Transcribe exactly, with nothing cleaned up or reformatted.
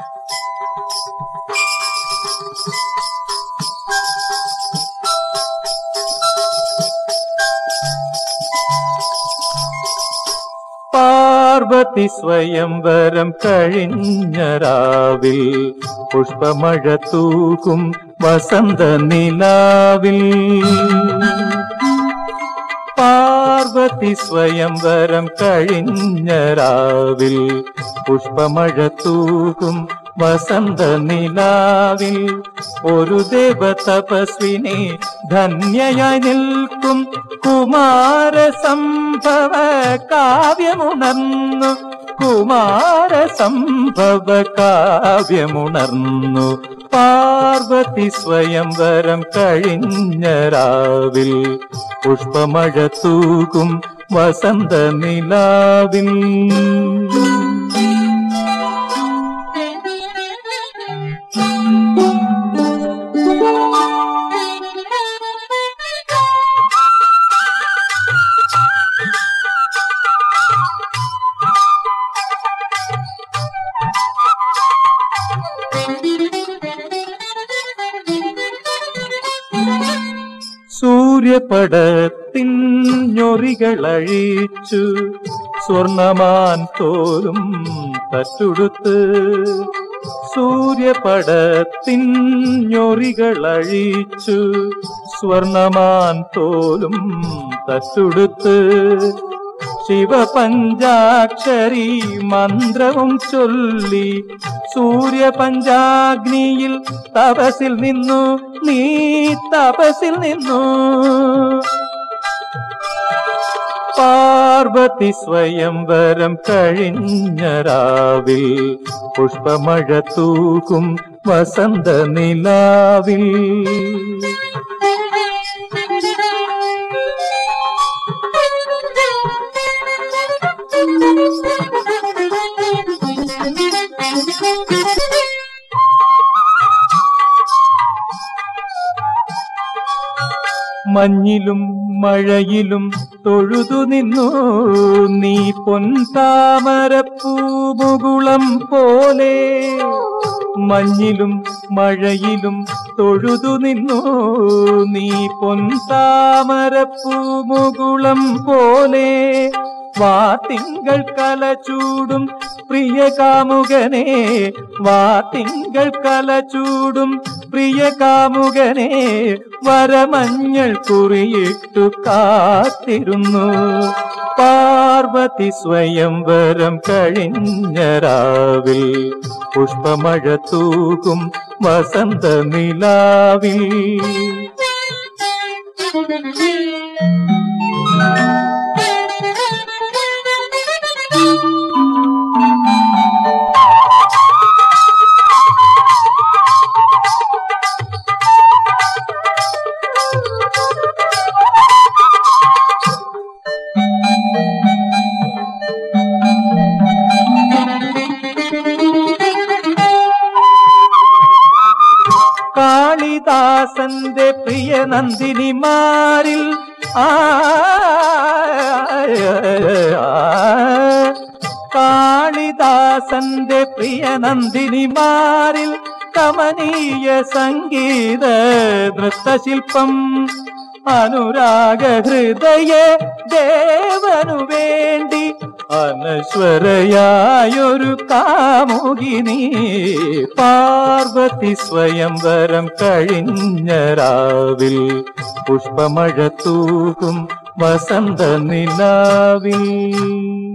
പാർവതി സ്വയംവരം കഴിഞ്ഞ രാവിൽ പുഷ്പമഴ തൂകും വസന്ത നിലാവിൽ. പാർവതി സ്വയംവരം കഴിഞ്ഞ രാവിൽ പുഷ്പമഴ തൂകും വസന്ത നിലാവിൽ. ഒരു ദേവ തപസ്വിനെ ധന്യയായി നിൽക്കും കുമാര സംഭവ കാവ്യമുണർന്നു. കുമാര സംഭവ കാവ്യമുണർന്നു. പാർവതി സ്വയംവരം കഴിഞ്ഞ രാവിൽ പുഷ്പമഴ തൂകും വസന്ത നിലാവിൽ. സൂര്യപടത്തിൻ ഞൊറികളഴിച്ചു സ്വർണമാൻ തോലും തട്ടുടുത്ത്. സൂര്യപടത്തിൻ ഞൊറികളഴിച്ചു സ്വർണമാൻ തോലും തട്ടുടുത്ത്. ശിവപഞ്ചാക്ഷരി മന്ത്രവും ചൊല്ലി സൂര്യപഞ്ചാഗ്നിയിൽ തപസിൽ നിന്നു. നീ തപസിൽ നിന്നു. പാർവതി സ്വയംവരം കഴിഞ്ഞ രാവിൽ പുഷ്പമഴ തൂകും വസന്ത നിലാവിൽ. മഞ്ഞിലും മഴയിലും തൊഴുതു നിന്നു നീ പൊൻതാമരപ്പൂമുകുളം പോലെ. മഞ്ഞിലും മഴയിലും തൊഴുതു നിന്നു നീ പൊൻതാമരപ്പൂമുകുളം പോലെ. വാത്തിങ്കൾ കലചൂടും പ്രിയ കാമുകനെ. വാത്തിങ്കൾ കലചൂടും പ്രിയ കാമുകനെ. വരമഞ്ഞൾ കുറിയിട്ടു കാത്തിരുന്നു. പാർവതി സ്വയംവരം കഴിഞ്ഞ രാവിൽ പുഷ്പമഴ തൂകും വസന്ത നിലാവിൽ. കാളിദാസന്റെ പ്രിയ നന്ദിനിമാരിൽ ആ കാളിദാസന്റെ പ്രിയ നന്ദിനിമാരിൽ കമനീയ സംഗീത നൃത്തശില്പം. അനുരാഗ ഹൃദയ ദേവനു വേണ്ടി അനശ്വരയായൊരു കാമുകിനി. പാർവതി സ്വയംവരം കഴിഞ്ഞ രാവിൽ പുഷ്പമഴ തൂകും വസന്ത നിലാവിൽ.